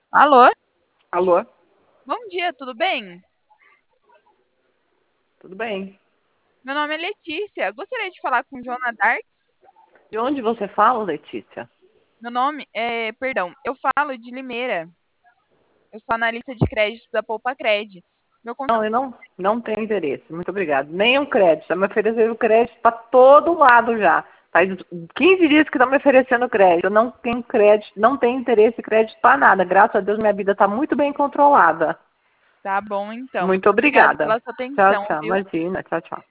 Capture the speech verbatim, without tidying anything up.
Alô? Alô? Bom dia, tudo bem? Tudo bem? Meu nome é Letícia. Gostaria de falar com o Joana Darks. De onde você fala, Letícia? Meu nome é, perdão, eu falo de Limeira. Eu sou analista de crédito da Poupa Cred. Meu Não, contato. eu não, não tenho interesse. Muito obrigado. Nenhum crédito. Já me ofereceram crédito para todo lado já. Faz quinze dias que estão me oferecendo crédito. Eu não tenho crédito, não tenho interesse em crédito para nada. Graças a Deus, minha vida está muito bem controlada. Tá bom, então. Muito Muito obrigada obrigada. pela sua Tchau, atenção, tchau. viu? Imagina. Tchau, tchau.